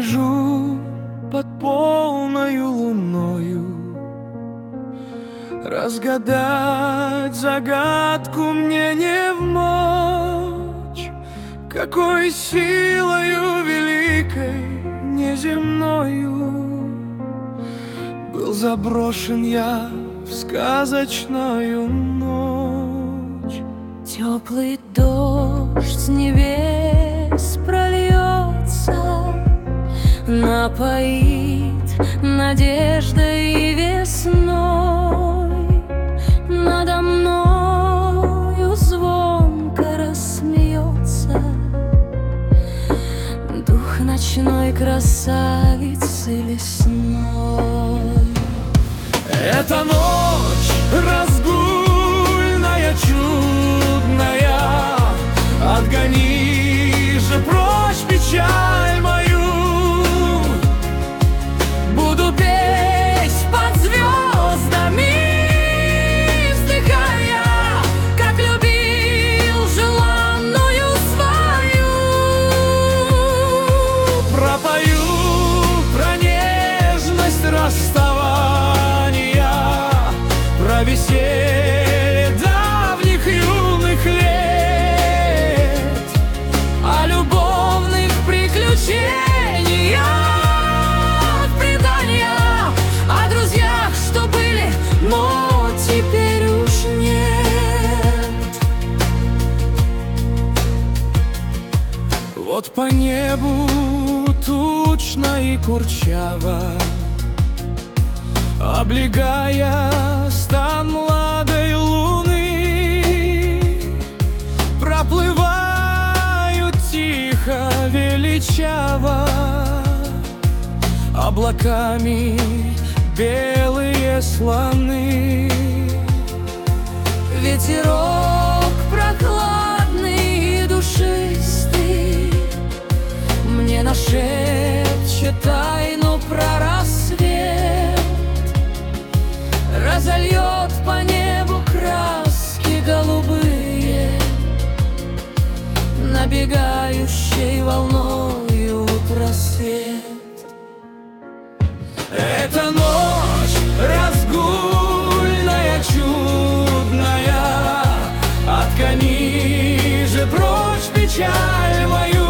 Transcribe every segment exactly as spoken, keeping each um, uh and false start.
лежу под полною луною, разгадать загадку мне не вмочь. Какой силою великой неземною был заброшен я в сказочную ночь. Теплый дождь с небес прольется, напоит надеждой и весной. Надо мною звонко рассмеется дух ночной красавицы лесной. Эта ночь разгульная, чудная, отгони же прочь печаль мою. Буду петь под звездами, вздыхая, как любил желанную свою. Пропою про нежность расставания, про веселье давних юных лет, о любовных приключениях, предания, о друзьях, что были, но теперь уж нет. Вот по небу тучно и курчаво, облегая стан младой луны, проплывают тихо, величаво облаками белые слоны. Ветерок прохладный и душистый мне нашепчет тайну про рассвет, разольет по небу краски голубые, набегающей волною просвет. Эта ночь разгульная, чудная, отгони же прочь печаль мою.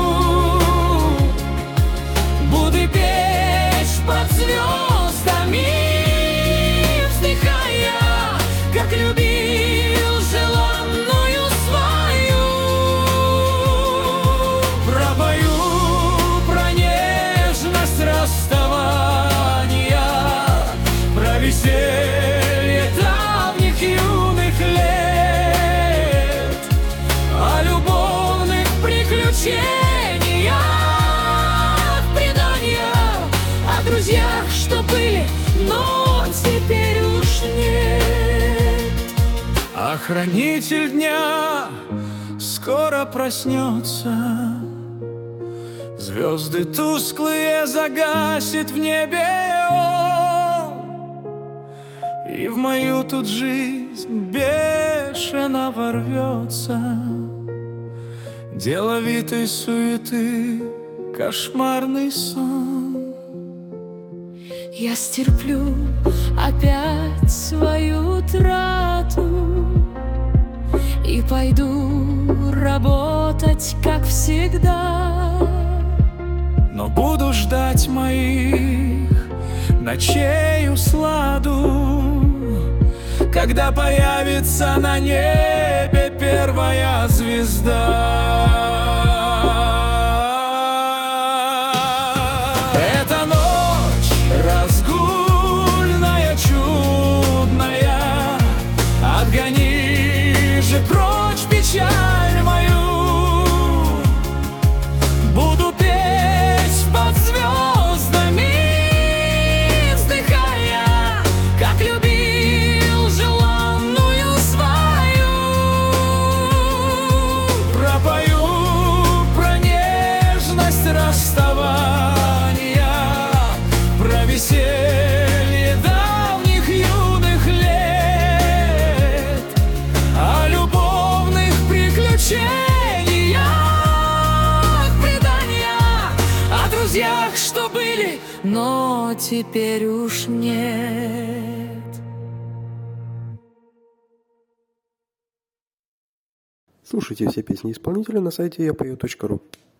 Буду петь под звездами, вздыхая, как любил желанную свою. Пропою про нежность расставания, про веселье давних юных лет, о любовных приключениях, преданиях, о друзьях, что были, но теперь уж нет. А хранитель дня скоро проснется, звезды тусклые загасит в небе он, и в мою тут жизнь бешено ворвется деловитой суеты кошмарный сон. Я стерплю опять свою утрату и пойду работать, как всегда. Но буду ждать моих ночей усладу, когда появится на небе первая звезда. Эта ночь разгульная, чудная, отгони же прочь печаль мою. Буду петь под звездами, вздыхая, как любил желанную свою. Пропою друзьях, что были, но теперь уж нет. Слушайте все песни исполнителя на сайте я пою точка ру.